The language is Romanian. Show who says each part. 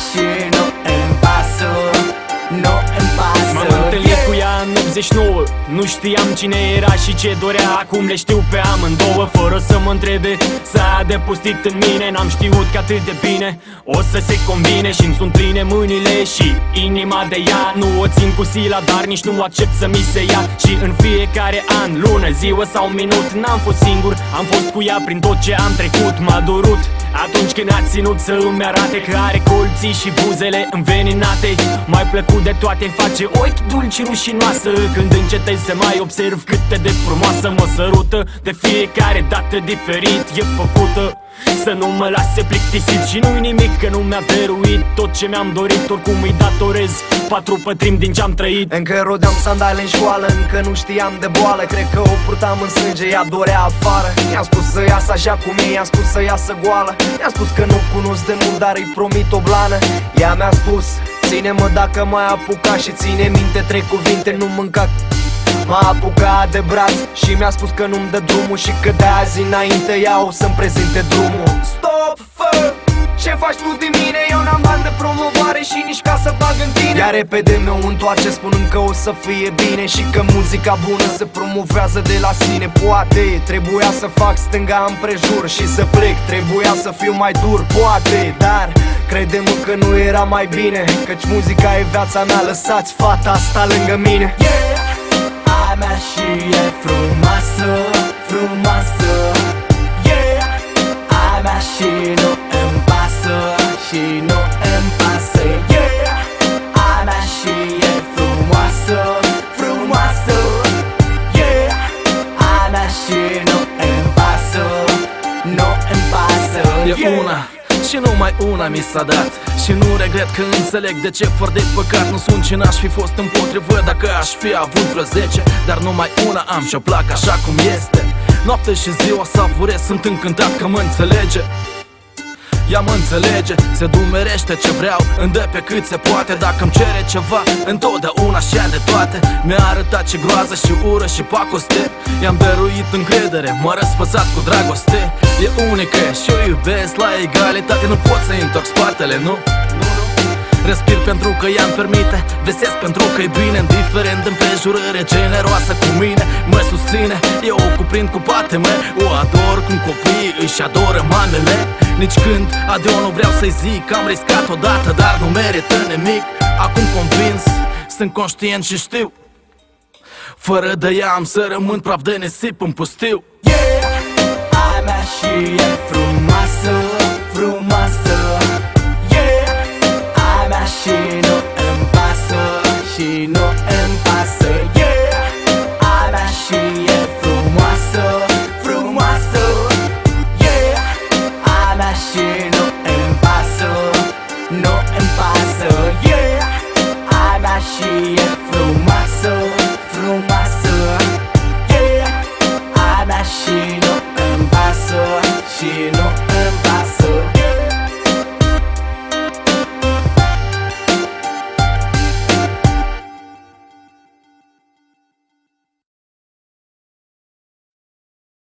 Speaker 1: și nu-mi pasă, nu-mi pasă.
Speaker 2: M-am întâlnit cu ea în 89, nu știam cine era și ce dorea. Acum le știu pe amândouă, fără să mă întrebe. S-a depustit în mine, n-am știut că atât de bine o să se combine. Și-mi sunt pline mâinile și inima de ea. Nu o țin cu sila, dar nici nu accept să mi se ia. Și în fiecare an, lună, ziua sau minut, n-am fost singur, am fost cu ea prin tot ce am trecut. M-a durut atunci când a ținut să îmi arate că are colții și buzele înveninate. Mai plăcut de toate îmi face ochi dulci rușinoasă când încetez să mai observ cât de frumoasă mă sărută. De fiecare dată diferit e făcută să nu mă lase plictisit. Și nu-i nimic că nu mi-a dăruit tot ce mi-am dorit, oricum îi datorez 4/4 din ce-am trăit.
Speaker 1: Încă rodeam sandale în școală, încă nu știam de boală. Cred că o purtam în sânge, ea dorea afară. I-am spus să iasă așa cum e, i-am spus să iasă goală. I-am spus că nu cunosc de mult, dar îi promit o blană. Ea mi-a spus, ține-mă dacă mai apuca și ține minte 3 cuvinte, nu mânca. M-a apucat de braț și mi-a spus că nu-mi dă drumul și că de azi înainte ea o să-mi prezinte drumul. Stop, fă! Ce faci tu din mine? Eu n-am bani de promovare și nici ca să bag în tine. Ea repede mi-o întoarce spunând că o să fie bine și că muzica bună se promovează de la sine. Poate trebuia să fac stânga împrejur și să plec, trebuia să fiu mai dur, poate. Dar crede-mă că nu era mai bine, căci muzica e viața mea, lăsați fata asta lângă mine.
Speaker 3: A mea și e frumoasă, frumoasă. A mea și nu-mi pasă, și nu-mi pasă. A mea și e frumoasă, frumoasă. A mea și nu-mi pasă, nu-mi pasă.
Speaker 4: E una și numai una mi s-a dat și nu regret că înțeleg de ce fără de păcat nu sunt ce n-aș fi fost împotrivă dacă aș fi avut vreo 10. Dar numai una am și-o plac așa cum este. Noapte și ziua savurez, sunt încântat că mă înțelege. Ea mă înțelege, se dumerește ce vreau, îmi dă pe cât se poate. Dacă-mi cere ceva, întotdeauna și-a de toate. Mi-a arătat ce groază și ură și pacoste. I-am dăruit încredere, m-a răsfățat cu dragoste. E unică și o iubesc la egalitate. Nu pot să întorc spatele, nu? Respir pentru că ea-mi permite, vesesc pentru că-i bine. Indiferent de împrejurări, generoasă cu mine, mă susține, eu o cuprind cu pateme. O ador cum copiii își adoră mamele. Nici când adio nu vreau să-i zic că am riscat odată, dar nu merită nimic. Acum convins, sunt conștient și știu, fără de ea am să rămân praf de nisip în pustiu.
Speaker 3: A mea și e frumoasă, frumoasă.